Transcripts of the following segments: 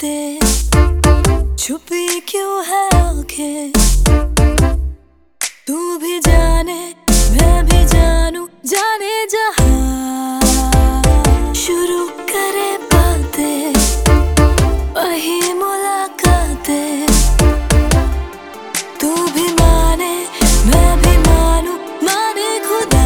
बातें, छुपी क्यों है आंखें। तू भी जाने मैं भी जानू, जाने जहां। शुरू करे बातें, वही मुलाकातें। तू भी माने मैं भी मानू, माने खुदा।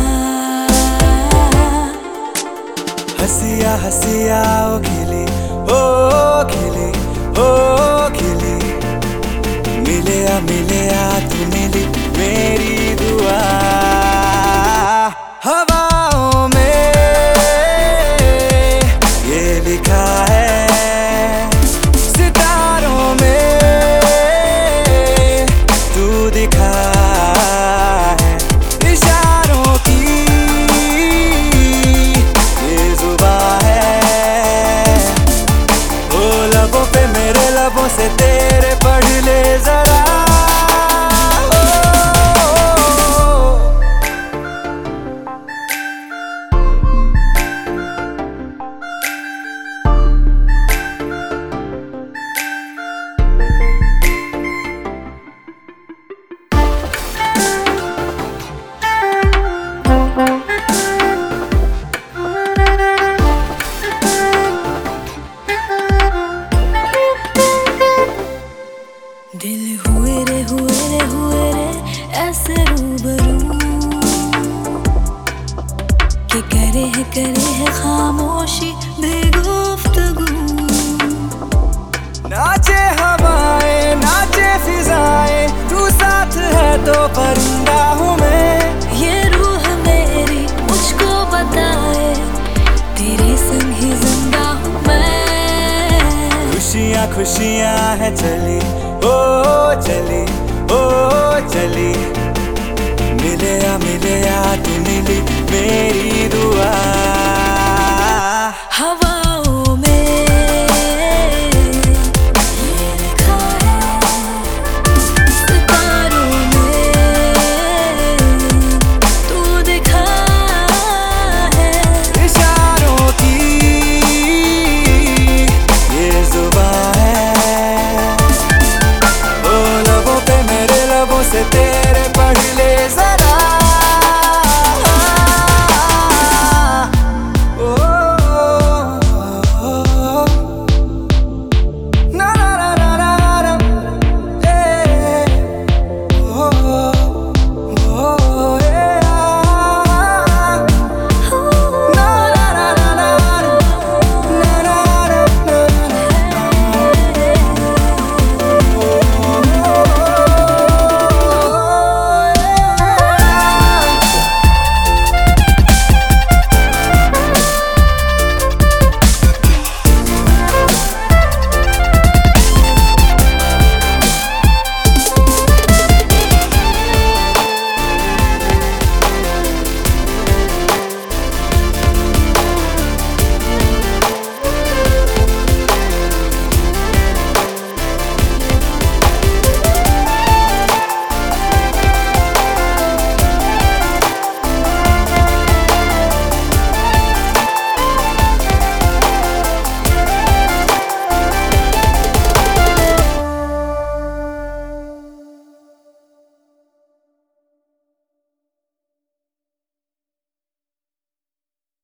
हसिया हसिया ओ खिली, ओ खिली, ओ खिली। मिले आ तू मिली मेरी दुआ। हवाओं में ये लिखा है, सितारों में तू दिखा है। इशारों की ये जुबां है, वो लबों पे मेरे लबों से तेरे पढ़ ले जरा। दिल हुए रे ऐसे रूबरू कि करे है खामोशी बेगुफ्तगू। नाचे हवाएं नाचे फिजाएं, तू साथ है तो परिंदा हूँ मैं। ये रूह मेरी मुझको बताए, तेरे संग ही जिंदा हूँ मैं। खुशियाँ खुशियाँ है चली, ओ चली, ओ चली। मिले आ तू मिली मेरी दुआ।